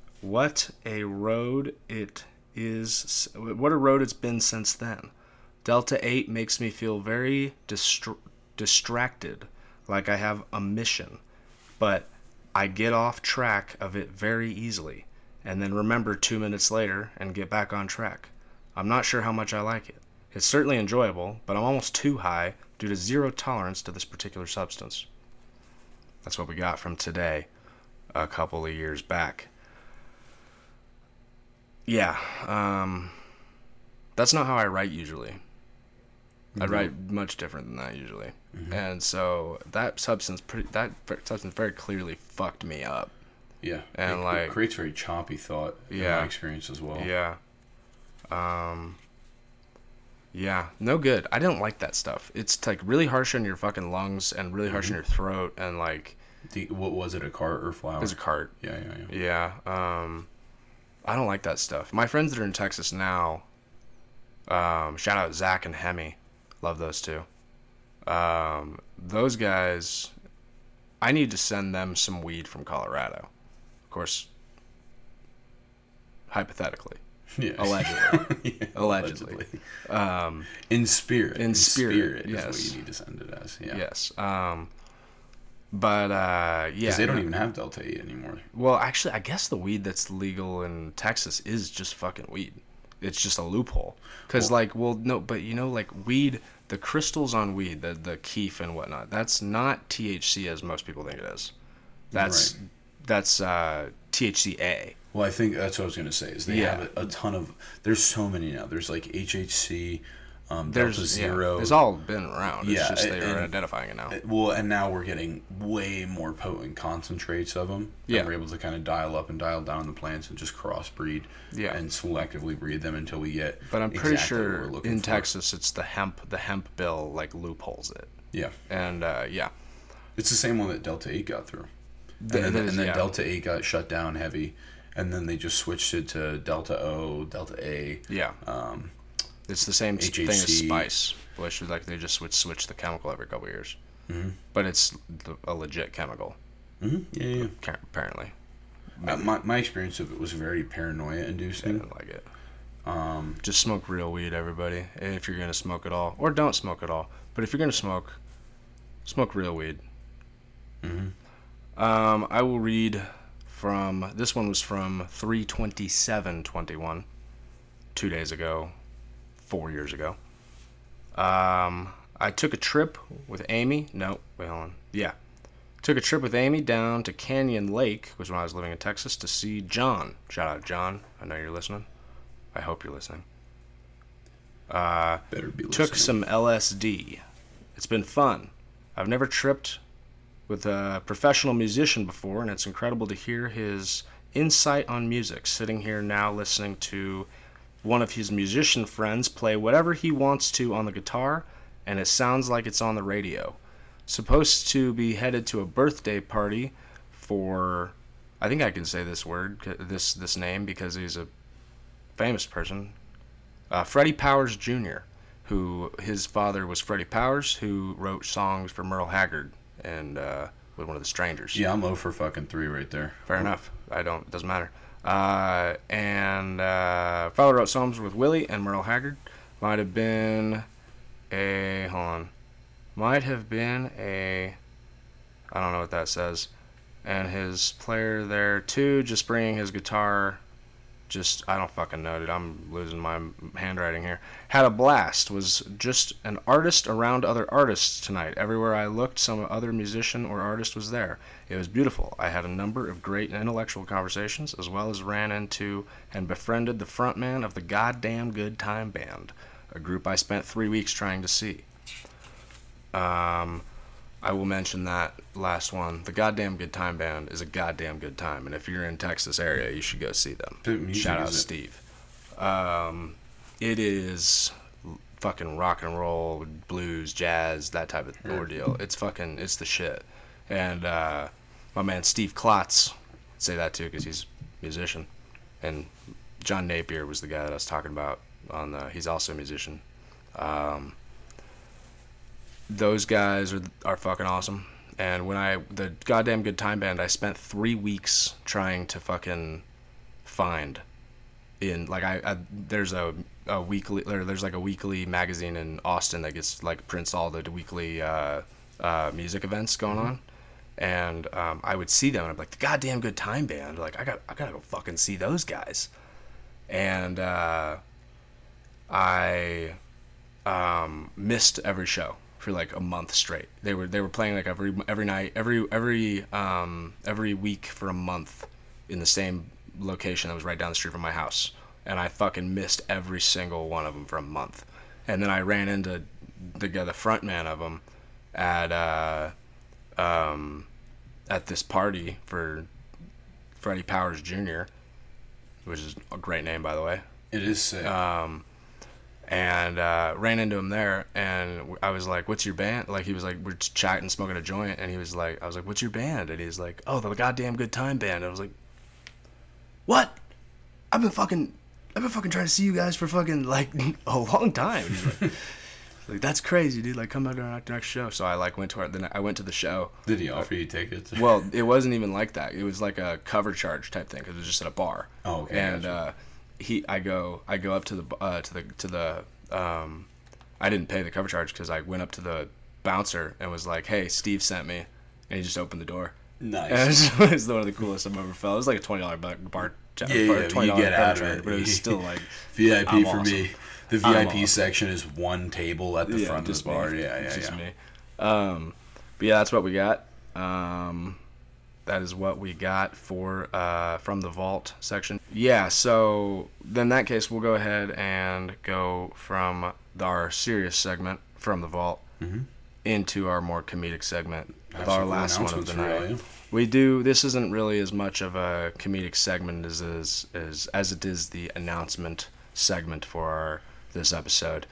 What a road it is... What a road it's been since then. Delta eight makes me feel very distra- distracted, like I have a mission, but I get off track of it very easily, and then remember two minutes later and get back on track. I'm not sure how much I like it. It's certainly enjoyable, but I'm almost too high due to zero tolerance to this particular substance. That's what we got from today, a couple of years back. Yeah, um, that's not how I write usually. Mm-hmm. I write much different than that usually. Mm-hmm. And so that substance, pretty, that substance very clearly fucked me up. Yeah, and it, like it creates very choppy thought yeah, in my experience as well. Yeah, um, yeah, no good. I didn't like that stuff. It's like really harsh on your fucking lungs and really harsh mm-hmm. on your throat and like. The, what was it? A cart or flower? It was a cart. Yeah, yeah, yeah. Yeah. Um, I don't like that stuff. My friends that are in Texas now. Um, shout out Zach and Hemi, love those two. Um, those guys, I need to send them some weed from Colorado. Of course, hypothetically. Yeah. Allegedly. yeah, allegedly. allegedly. Um, in spirit. In, in spirit, spirit is yes. what you need to send it as. Yeah. Yes. Um, but, uh, yeah. Because they don't even have Delta eight anymore. Well, actually, I guess the weed that's legal in Texas is just fucking weed. It's just a loophole. Because, well, like, well, no, but, you know, like, weed, the crystals on weed, the, the keef and whatnot, that's not T H C as most people think it is. That's, right. that's uh, T H C A. Well, I think that's what I was going to say, is they yeah. have a, a ton of, there's so many now. There's, like, H H C, um, there's, Delta Zero. Yeah, it's all been around. It's yeah, just they and, are identifying it now. Well, and now we're getting way more potent concentrates of them. Yeah. And we're able to kind of dial up and dial down the plants and just crossbreed yeah. and selectively breed them until we get But I'm pretty exactly sure in for. Texas it's the hemp, the hemp bill, like, loopholes it. Yeah. And, uh, yeah. It's the same one that Delta eight got through. And Th- then, is, and then yeah. Delta eight got shut down heavy, and then they just switched it to Delta O, Delta A. Yeah. Um, it's the same H H C. thing as spice, which is like they just switch switch the chemical every couple of years. Mm-hmm. But it's a legit chemical. Mm-hmm. Yeah, yeah. Apparently. Uh, my my experience of it was very paranoia inducing. I didn't like it. Um, Just smoke real weed, everybody, if you're gonna smoke at all, or don't smoke at all. But if you're gonna smoke, smoke real weed. mm-hmm. Um, I will read from this one was from three twenty-seven twenty-one, two days ago, four years ago. Um, I took a trip with Amy. No, wait, hold on. Yeah, took a trip with Amy down to Canyon Lake, which was when I was living in Texas, to see John. Shout out John. I know you're listening. I hope you're listening. Uh, Better be listening. took some L S D. It's been fun. I've never tripped with a professional musician before, and it's incredible to hear his insight on music. Sitting here now listening to one of his musician friends play whatever he wants to on the guitar, and it sounds like it's on the radio. Supposed to be headed to a birthday party for, I think I can say this word, this this name, because he's a famous person, uh, Freddie Powers Junior, who his father was Freddie Powers, who wrote songs for Merle Haggard and uh, with one of the Strangers. Yeah, I'm low for fucking three right there. Fair enough. I don't. It doesn't matter. Uh, and uh, father wrote songs with Willie and Merle Haggard. Might have been a hold on. Might have been a. I don't know what that says. And his player there too, just bringing his guitar. Just, I don't fucking know, dude. I'm losing my handwriting here. Had a blast. Was just an artist around other artists tonight. Everywhere I looked, some other musician or artist was there. It was beautiful. I had a number of great intellectual conversations, as well as ran into and befriended the frontman of the Goddamn Good Time Band, a group I spent three weeks trying to see. Um... I will mention that last one. The Goddamn Good Time Band is a goddamn good time, and if you're in Texas area, you should go see them. Shout out Steve. Um, it is fucking rock and roll, blues, jazz, that type of ordeal. It's fucking, it's the shit. And uh, my man Steve Klotz, say that too because he's a musician, and John Napier was the guy that I was talking about. On the, he's also a musician. Um, Those guys are are fucking awesome. And when I, the Goddamn Good Time Band, I spent three weeks trying to fucking find in, like, I, I there's a, a weekly, or there's like a weekly magazine in Austin that gets, like, prints all the weekly uh, uh, music events going on. And um, I would see them and I'd be like, the Goddamn Good Time Band, like, I got I gotta go fucking see those guys. And uh, I um, missed every show for like a month straight. They were they were playing like every every night, every every um every week for a month in the same location that was right down the street from my house, and I fucking missed every single one of them for a month. And then I ran into the guy, the front man of them, at uh um at this party for Freddie Powers Junior, which is a great name, by the way. It is sick. Um. And uh, ran into him there, and I was like, "What's your band?" Like, he was like, we're just chatting, smoking a joint, and he was like, "I was like, what's your band?" And he's like, "Oh, the Goddamn Good Time Band." And I was like, "What? I've been fucking, I've been fucking trying to see you guys for fucking like a long time." He's like, like, "That's crazy, dude. Like, come out to our next show." So I like went to our, then I went to the show. Did he offer you tickets? Well, it wasn't even like that. It was like a cover charge type thing because it was just at a bar. Oh, okay. And gotcha. uh, he, I go, I go up to the, uh, to the, to the. Um, I didn't pay the cover charge because I went up to the bouncer and was like, "Hey, Steve sent me," and he just opened the door. Nice. And it was, it was one of the coolest I've ever felt. It was like a twenty dollar bar, bar yeah, yeah, twenty you dollar get cover out of charge, it. but it was still like V I P I'm for awesome. me. The V I P awesome. section is one table at the yeah, front of just the bar. me. Yeah, yeah, It's just yeah. me. Um, but yeah, that's what we got. Um, that is what we got for uh, from the vault section. Yeah, so then in that case, we'll go ahead and go from our serious segment from the vault Mm-hmm. into our more comedic segment Have with some our cool last one of announcements the for night. you. We do. This isn't really as much of a comedic segment as as as, as it is the announcement segment for our, this episode.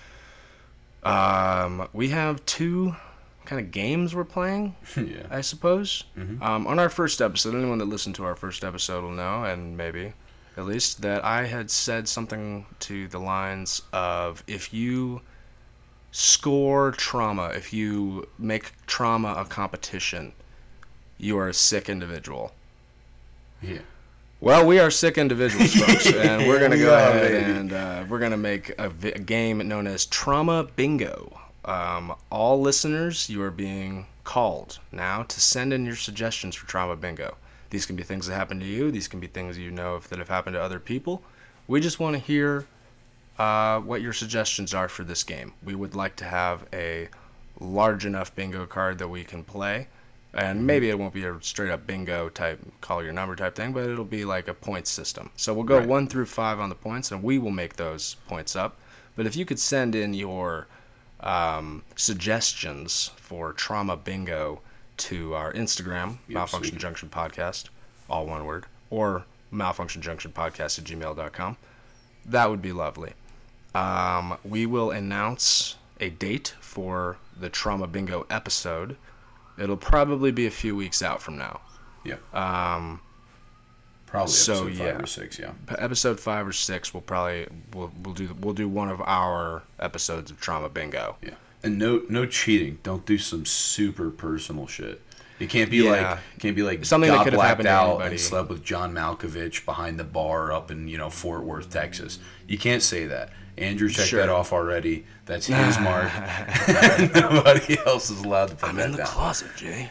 Um, we have two kind of games we're playing, Yeah. I suppose. Mhm. Um, on our first episode, anyone that listened to our first episode will know, and maybe at least, that I had said something to the lines of, if you score trauma, if you make trauma a competition, you are a sick individual. Yeah. Well, we are sick individuals, folks, and we're going to We go are, ahead baby. and uh, we're going to make a, vi- a game known as Trauma Bingo. Um, all listeners, you are being called now to send in your suggestions for Trauma Bingo. These can be things that happen to you. These can be things you know if, that have happened to other people. We just want to hear uh, what your suggestions are for this game. We would like to have a large enough bingo card that we can play. And maybe it won't be a straight up bingo type, call your number type thing, but it'll be like a point system. So we'll go Right. one through five on the points, and we will make those points up. But if you could send in your um, suggestions for Trauma Bingo to our Instagram, Yep, Malfunction sweet. Junction Podcast, all one word, or Malfunction Junction Podcast at gmail dot com, that would be lovely. Um, we will announce a date for the Trauma Bingo episode. It'll probably be a few weeks out from now. Yeah. Um, Probably so, episode five yeah. or six, yeah. p- episode five or six, we'll probably we'll we'll do we'll do one of our episodes of Trauma Bingo. Yeah. And no no cheating. Don't do some super personal shit. It can't be Yeah. like can't be like Something that got could have blacked happened to out anybody. and slept with John Malkovich behind the bar up in, you know, Fort Worth, Texas. You can't say that. Andrew checked Sure. that off already. That's his mark. Nobody else is allowed to put I'm that in the down. closet, Jay.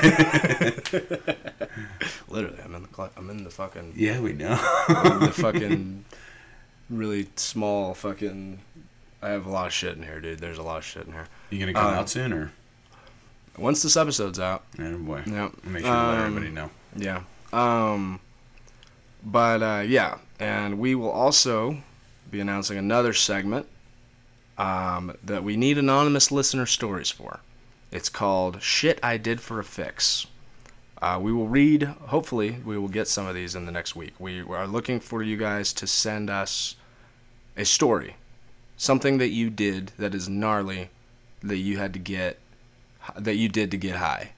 Literally, I'm in the clo- I'm in the fucking Yeah, we know. I'm in the fucking really small fucking. I have a lot of shit in here, dude. There's a lot of shit in here. You gonna come Um, out soon or? Once this episode's out, Yeah, boy. yeah, Make sure to let Um, everybody know. yeah. Um, but uh, yeah, and we will also be announcing another segment um, that we need anonymous listener stories for. It's called "Shit I Did for a Fix." Uh, we will read. Hopefully, we will get some of these in the next week. We are looking for you guys to send us a story, something that you did that is gnarly, that you had to get, that you did to get high,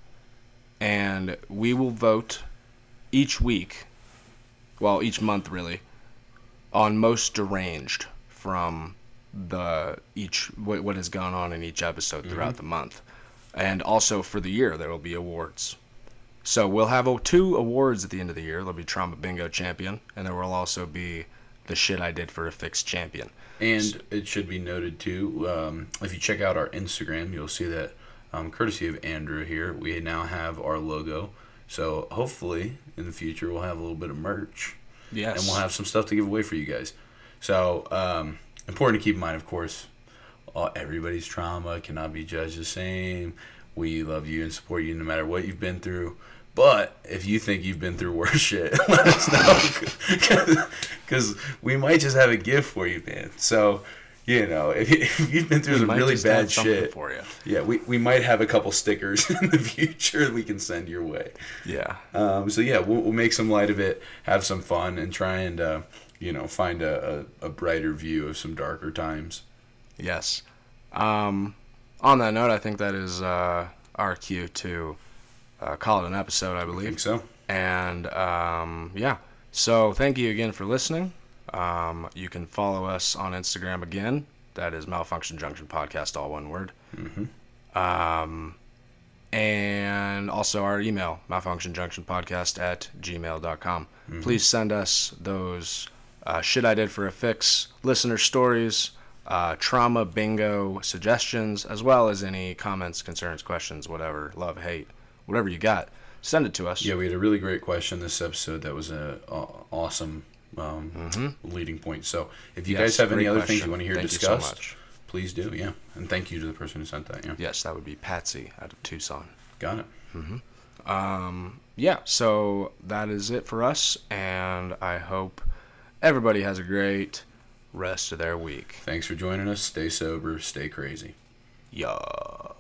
and we will vote each week, well, each month really, on most deranged from the each what, what has gone on in each episode throughout the month, and also for the year there will be awards. So we'll have oh, two awards at the end of the year. There'll be Trauma Bingo Champion, and there will also be the Shit I Did for a Fix Champion. And it should be noted too, um, if you check out our Instagram, you'll see that, um, courtesy of Andrew here, we now have our logo. So hopefully in the future we'll have a little bit of merch, Yes. and we'll have some stuff to give away for you guys. So um, important to keep in mind, of course, all, everybody's trauma cannot be judged the same. We love you and support you no matter what you've been through. But if you think you've been through worse shit, let us know. Because we might just have a gift for you, man. So, you know, if, you, if you've been through We some might really just bad have something shit, for you. yeah, we, we might have a couple stickers in the future we can send your way. Yeah. Um, so, yeah, we'll, we'll make some light of it, have some fun, and try and, uh, you know, find a, a, a brighter view of some darker times. Yes. Um, on that note, I think that is uh, our cue to uh, call it an episode, I I believe. think so. And um, yeah, so thank you again for listening. Um, you can follow us on Instagram again. That is Malfunction Junction Podcast, all one word. Mm-hmm. Um, and also our email, malfunctionjunctionpodcast at gmail dot com. Mm-hmm. Please send us those uh, shit I did for a fix, listener stories, uh, trauma bingo suggestions, as well as any comments, concerns, questions, whatever, love, hate, whatever you got. Send it to us. Yeah, we had a really great question this episode. That was a, a awesome um, Mm-hmm. leading point. So if you Yes, guys have any great other question. things you want to hear Thank you so discussed, much. please do. Yeah, and thank you to the person who sent that. Yeah, Yes, that would be Patsy out of Tucson. got it. Um, yeah, so that is it for us, and I hope everybody has a great rest of their week. Thanks for joining us. Stay sober. Stay crazy. Yeah.